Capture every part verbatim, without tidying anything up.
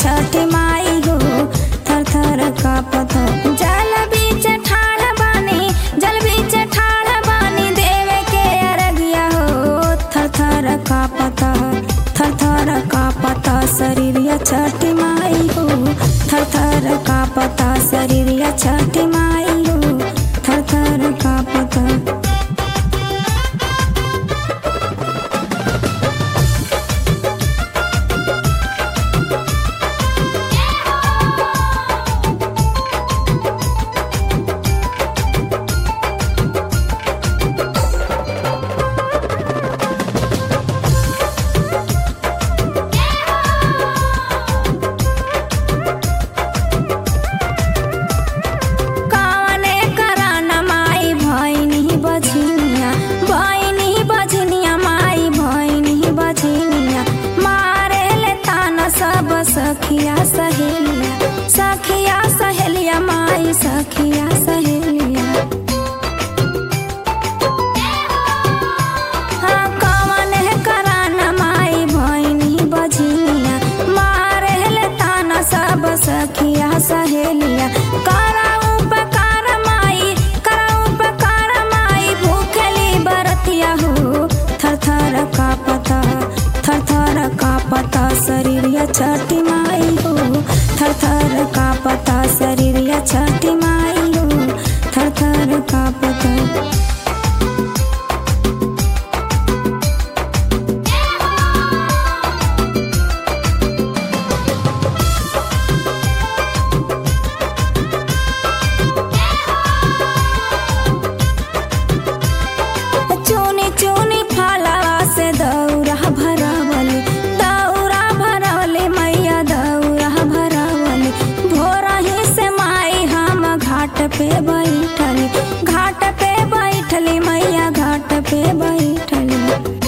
छठी माई हो थर थर कापत जल बीच ठाड़ बानी जल बीच ठाड़ बानी देवे के अरगिया हो थर थर कापत थर थर कापत शरीरिया छठी माई हो थर थर कापत शरीरिया छठी माई हो थर थर कापत। सखिया सहेलिया सखिया सहेलिया माई सखिया सहेलिया हाँ कवन है कराना माई भैनी बझिनिया मारे ले ताना सब सखिया सहेलिया करा उपकार माई करा उपकार माई भूखली बरतिया हो थर थर कापत थर थर कापत शरीरिया छठी माई हो थर थर कापत शरीरिया छठी माई हो थर थर कापत। चुनी चुनी फलवा से दौरा भरावली दौरा भरावली मैया दौरा भरावली भोरा ही से माई हम घाट पे बैठली घाट पे बैठली मैया घाट पे बैठली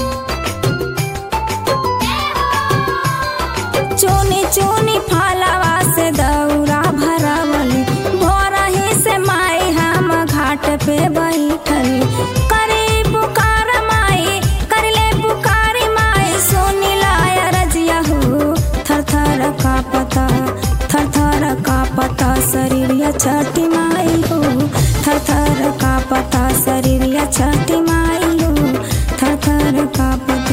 चुनी चुनी फलवा से दौरा भरावली भोरा ही से माई हम घाट पे बैठली करी पुकार माई करले पुकारी माई सोनी लाया रजिया हो थर थर कापत थर थर कापत शरीरिया छठी माई हो थर थर कापत शरीरिया छठी माई हो थर थर कापत।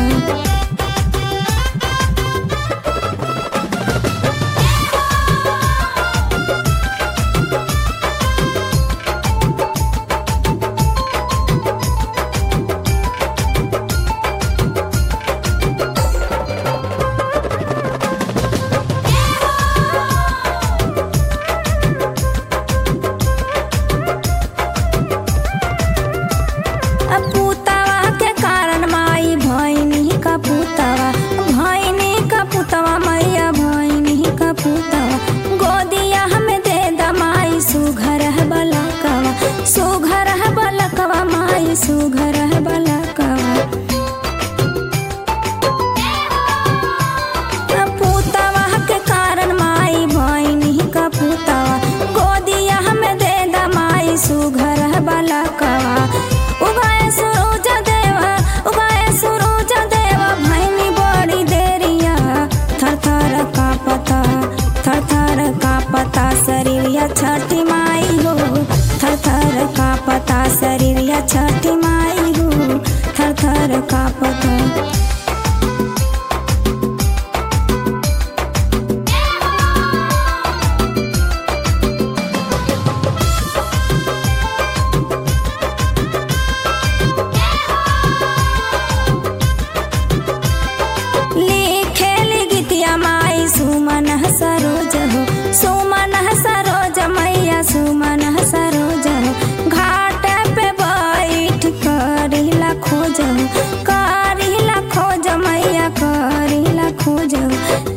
पूतवा के कारण माई भैनी का पूतवा भैनी का पूतवा मैया भैनी का पूतवा गोदिया हमें दे दमाई सुघर है बलकवा सुघर है बलकवा माई सुघर है बलकवा पूतवा के कारण माई भैनी का पूतवा गोदिया हमें दे दमाई सुघर है बलकवा उगाए सूरज देवा उगाए सूरज देवा भैनी बड़ी देरिया थर थर कापत थर थर कापत शरीरिया छठी माई हो थर थर कापत शरीरिया छठी माई हो थर थर कापत। सुमन सरोज हो सुमन सरोज मैया सुमन सरोज हो घाट पे बैठ करिला खोज हो करिला खोज मैया करिला खोज हो